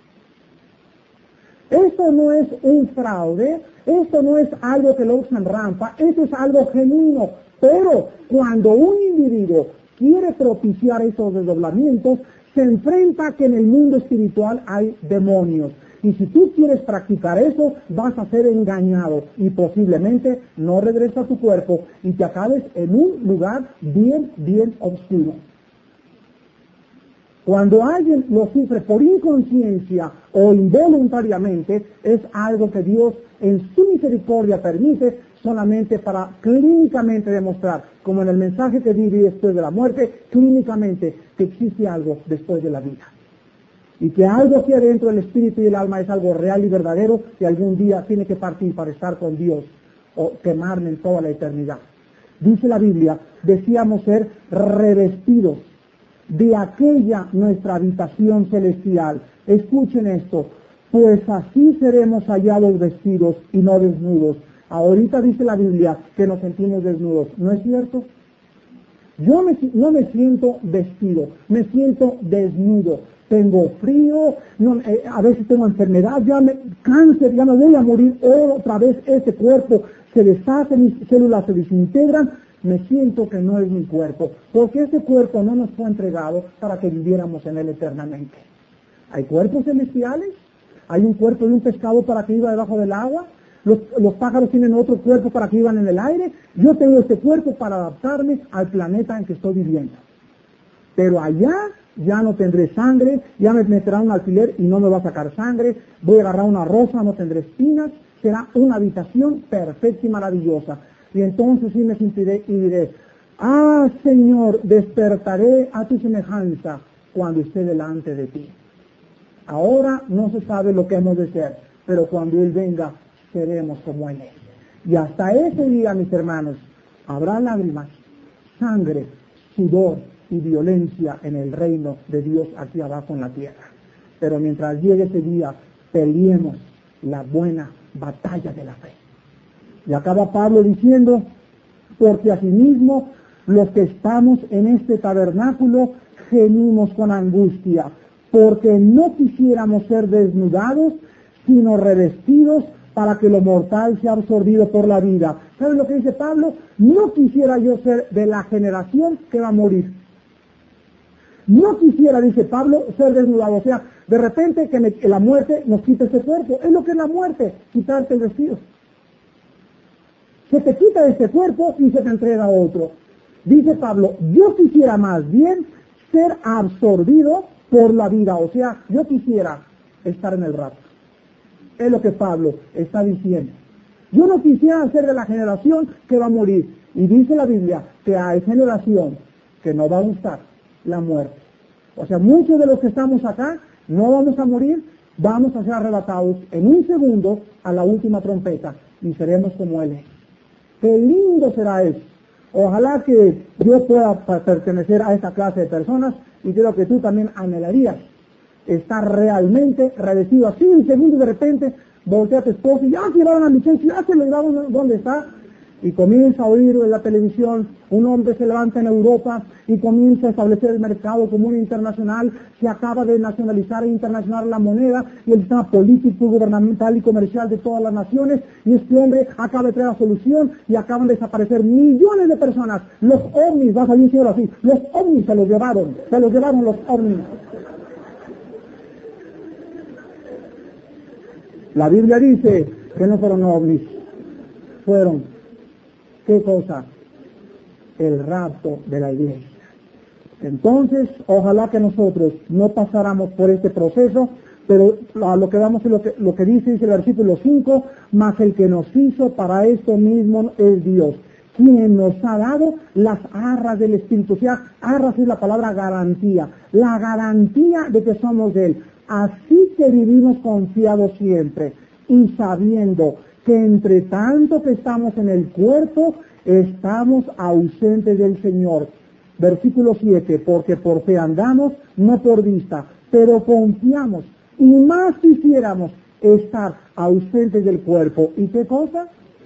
Esto no es un fraude, esto no es algo que lo usan rampa, esto es algo genuino. Pero cuando un individuo quiere propiciar esos desdoblamientos, se enfrenta que en el mundo espiritual hay demonios. Y si tú quieres practicar eso, vas a ser engañado y posiblemente no regreses a tu cuerpo y te acabes en un lugar bien oscuro. Cuando alguien lo sufre por inconsciencia o involuntariamente, es algo que Dios en su misericordia permite solamente para clínicamente demostrar, como en el mensaje que di después de la muerte, clínicamente que existe algo después de la vida. Y que algo aquí adentro del espíritu y el alma es algo real y verdadero, que algún día tiene que partir para estar con Dios o quemarme en toda la eternidad. Dice la Biblia, decíamos ser revestidos de aquella nuestra habitación celestial. Escuchen esto: pues así seremos hallados vestidos y no desnudos. Ahorita dice la Biblia que nos sentimos desnudos, ¿no es cierto? Yo no me siento vestido, me siento desnudo. Tengo frío, a veces tengo enfermedad, cáncer, ya me voy a morir otra vez. Este cuerpo se deshace, mis células se desintegran. Me siento que no es mi cuerpo, porque ese cuerpo no nos fue entregado para que viviéramos en él eternamente. Hay cuerpos celestiales, hay un cuerpo de un pescado para que viva debajo del agua, los pájaros tienen otro cuerpo para que vivan en el aire. Yo tengo este cuerpo para adaptarme al planeta en que estoy viviendo. Pero allá ya no tendré sangre, ya me meterán un alfiler y no me va a sacar sangre, voy a agarrar una rosa, no tendré espinas, será una habitación perfecta y maravillosa. Y entonces sí me sentiré y diré: ah, Señor, despertaré a tu semejanza cuando esté delante de ti. Ahora no se sabe lo que hemos de ser, pero cuando Él venga, seremos como Él es. Y hasta ese día, mis hermanos, habrá lágrimas, sangre, sudor y violencia en el reino de Dios aquí abajo en la tierra. Pero mientras llegue ese día, peleemos la buena batalla de la fe. Y acaba Pablo diciendo: porque asimismo los que estamos en este tabernáculo gemimos con angustia, porque no quisiéramos ser desnudados, sino revestidos, para que lo mortal sea absorbido por la vida. ¿Saben lo que dice Pablo? No quisiera yo ser de la generación que va a morir. No quisiera, dice Pablo, ser desnudado. O sea, de repente que la muerte nos quite ese cuerpo. Es lo que es la muerte, quitarte el vestido. Se te quita este cuerpo y se te entrega a otro. Dice Pablo: yo quisiera más bien ser absorbido por la vida. O sea, yo quisiera estar en el rapto. Es lo que Pablo está diciendo. Yo no quisiera ser de la generación que va a morir. Y dice la Biblia que hay generación que no va a gustar la muerte. O sea, muchos de los que estamos acá no vamos a morir, vamos a ser arrebatados en un segundo a la última trompeta y seremos como Él es. ¡Qué lindo será eso! Ojalá que yo pueda pertenecer a esta clase de personas y creo que tú también anhelarías estar realmente revestido así un segundo y de repente voltea a tu esposo y ya se llevaron a mi cheque, ya se lo llevaron donde está, y comienza a oír en la televisión, un hombre se levanta en Europa y comienza a establecer el mercado común internacional, se acaba de nacionalizar e internacionalizar la moneda y el sistema político, gubernamental y comercial de todas las naciones, y este hombre acaba de traer la solución y acaban de desaparecer millones de personas. Los ovnis, va a salir un señor así, los ovnis se los llevaron los ovnis. La Biblia dice que no fueron ovnis, fueron, ¿qué cosa? El rapto de la iglesia. Entonces, ojalá que nosotros no pasáramos por este proceso, pero a lo que vamos es lo que dice el versículo 5, mas el que nos hizo para esto mismo es Dios, quien nos ha dado las arras del Espíritu. O sea, arras es la palabra garantía, la garantía de que somos de Él. Así que vivimos confiados siempre y sabiendo que entre tanto que estamos en el cuerpo, estamos ausentes del Señor. Versículo 7, porque por fe andamos, no por vista, pero confiamos, y más quisiéramos estar ausentes del cuerpo. ¿Y qué cosa?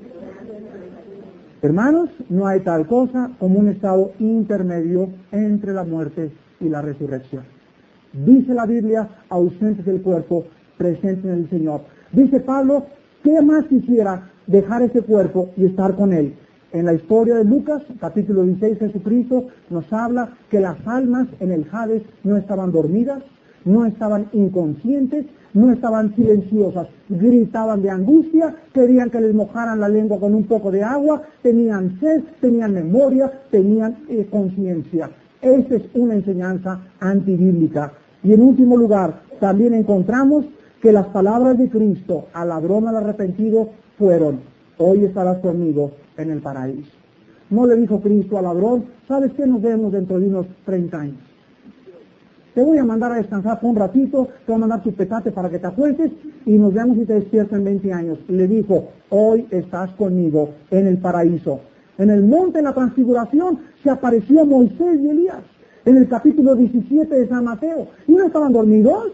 Hermanos, no hay tal cosa como un estado intermedio entre la muerte y la resurrección. Dice la Biblia, ausentes del cuerpo, presentes en el Señor. Dice Pablo, ¿qué más quisiera dejar ese cuerpo y estar con Él? En la historia de Lucas, capítulo 16, Jesucristo nos habla que las almas en el Hades no estaban dormidas, no estaban inconscientes, no estaban silenciosas, gritaban de angustia, querían que les mojaran la lengua con un poco de agua, tenían sed, tenían memoria, tenían conciencia. Esta es una enseñanza antibíblica. Y en último lugar, también encontramos que las palabras de Cristo al ladrón, al arrepentido, fueron, hoy estarás conmigo en el paraíso. No le dijo Cristo al ladrón, ¿sabes qué? Nos vemos dentro de unos 30 años. Te voy a mandar a descansar por un ratito, te voy a mandar tu petate para que te acuestes y nos vemos y te despiertas en 20 años. Le dijo, hoy estás conmigo en el paraíso. En el monte de la transfiguración se apareció Moisés y Elías, en el capítulo 17 de San Mateo. ¿Y no estaban dormidos?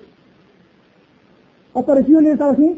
Apareció Elías, estaba así.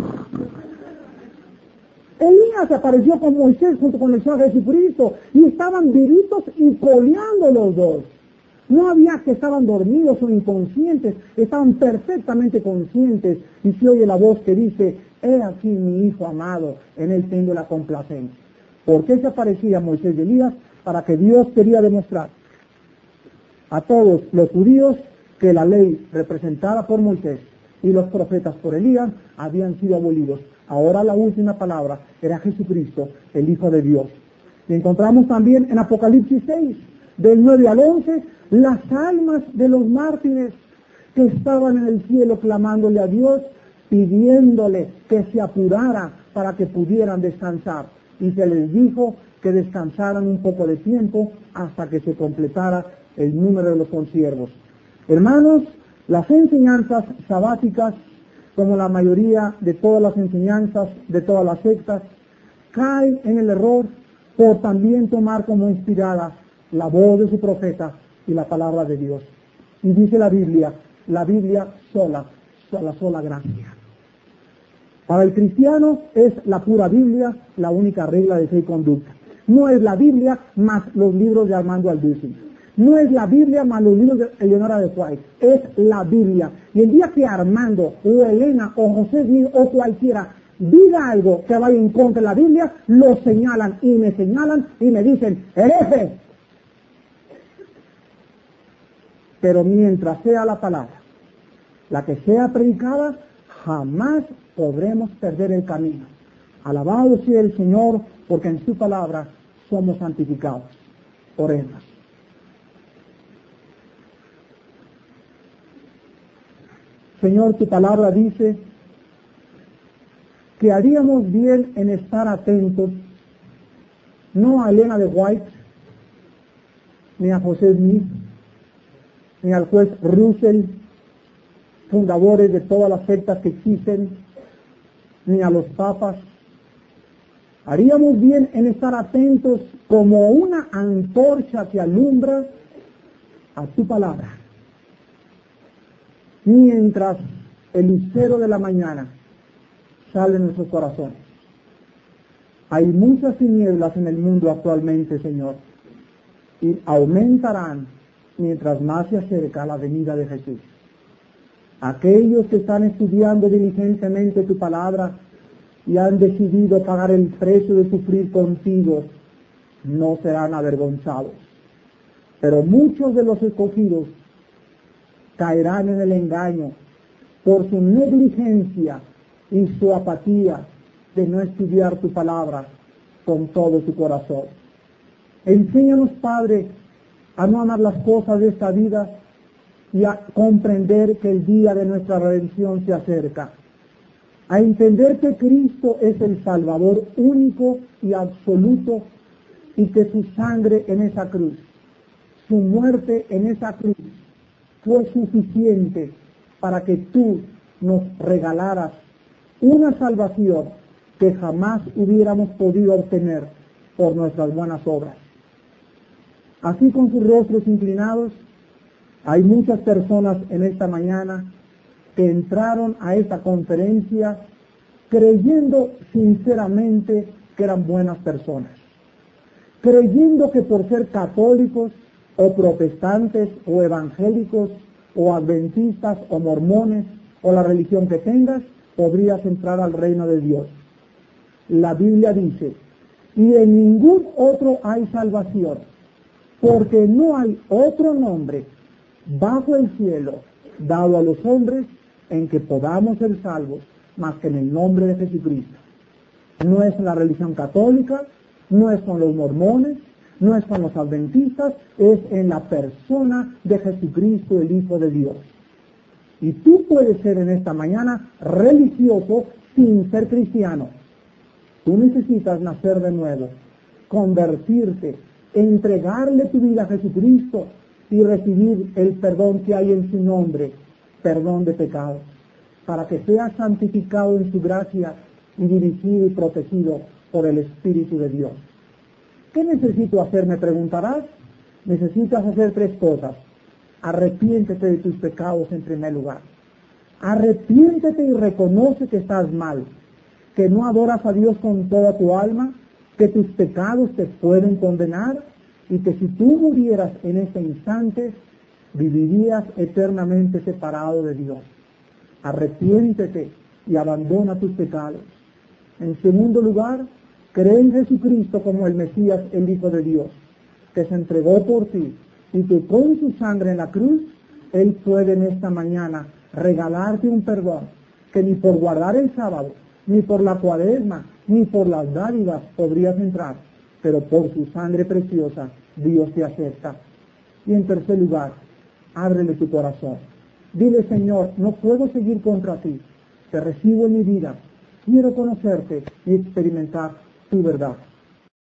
Elías apareció con Moisés junto con el Señor Jesucristo y estaban vivitos y coleando los dos. No había que estaban dormidos o inconscientes, estaban perfectamente conscientes y se oye la voz que dice, he aquí mi hijo amado, en él tengo la complacencia. ¿Por qué se aparecía Moisés y Elías? Para que Dios quería demostrar a todos los judíos que la ley representada por Moisés y los profetas por Elías habían sido abolidos. Ahora la última palabra era Jesucristo, el Hijo de Dios. Y encontramos también en Apocalipsis 6, del 9 al 11, las almas de los mártires que estaban en el cielo clamándole a Dios, pidiéndole que se apurara para que pudieran descansar. Y se les dijo que descansaran un poco de tiempo hasta que se completara el número de los consiervos. Hermanos, las enseñanzas sabáticas, como la mayoría de todas las enseñanzas de todas las sectas, caen en el error por también tomar como inspirada la voz de su profeta y la palabra de Dios. Y dice la Biblia sola, la sola gracia. Para el cristiano es la pura Biblia la única regla de fe y conducta. No es la Biblia más los libros de Armando Alducin. No es la Biblia más los libros de Eleonora de White. Es la Biblia. Y el día que Armando o Elena o José Smith o cualquiera diga algo que vaya en contra de la Biblia, lo señalan y me dicen, hereje. Pero mientras sea la palabra, la que sea predicada, jamás podremos perder el camino. Alabado sea el Señor, porque en su palabra somos santificados. Oremos. Señor, tu palabra dice que haríamos bien en estar atentos, no a Elena de White, ni a José Smith, ni al juez Russell, fundadores de todas las sectas que existen, ni a los papas. Haríamos bien en estar atentos como una antorcha que alumbra a tu palabra, mientras el lucero de la mañana sale en nuestros corazones. Hay muchas tinieblas en el mundo actualmente, Señor, y aumentarán mientras más se acerca la venida de Jesús. Aquellos que están estudiando diligentemente tu palabra y han decidido pagar el precio de sufrir contigo, no serán avergonzados. Pero muchos de los escogidos caerán en el engaño por su negligencia y su apatía de no estudiar tu palabra con todo su corazón. Enséñanos, Padre, a no amar las cosas de esta vida y a comprender que el día de nuestra redención se acerca. A entender que Cristo es el Salvador único y absoluto y que su sangre en esa cruz, su muerte en esa cruz, fue suficiente para que tú nos regalaras una salvación que jamás hubiéramos podido obtener por nuestras buenas obras. Así, con sus rostros inclinados, hay muchas personas en esta mañana que entraron a esta conferencia creyendo sinceramente que eran buenas personas, creyendo que por ser católicos o protestantes o evangélicos o adventistas o mormones o la religión que tengas, podrías entrar al reino de Dios. La Biblia dice, y en ningún otro hay salvación, porque no hay otro nombre bajo el cielo dado a los hombres en que podamos ser salvos más que en el nombre de Jesucristo. No es la religión católica, no es con los mormones, no es con los adventistas, es en la persona de Jesucristo, el Hijo de Dios. Y tú puedes ser en esta mañana religioso sin ser cristiano. Tú necesitas nacer de nuevo, convertirte, entregarle tu vida a Jesucristo y recibir el perdón que hay en su nombre, perdón de pecados, para que seas santificado en su gracia y dirigido y protegido por el Espíritu de Dios. ¿Qué necesito hacer? Me preguntarás. Necesitas hacer 3 cosas. Arrepiéntete de tus pecados en primer lugar. Arrepiéntete y reconoce que estás mal, que no adoras a Dios con toda tu alma, que tus pecados te pueden condenar y que si tú murieras en este instante, vivirías eternamente separado de Dios. Arrepiéntete y abandona tus pecados. En segundo lugar, cree en Jesucristo como el Mesías, el Hijo de Dios, que se entregó por ti y que con su sangre en la cruz, Él puede en esta mañana regalarte un perdón que ni por guardar el sábado, ni por la cuaresma, ni por las dádivas podrías entrar, pero por su sangre preciosa Dios te acepta. Y en tercer lugar, ábrele tu corazón. Dile, Señor, no puedo seguir contra ti, te recibo en mi vida, quiero conocerte y experimentar tu verdad.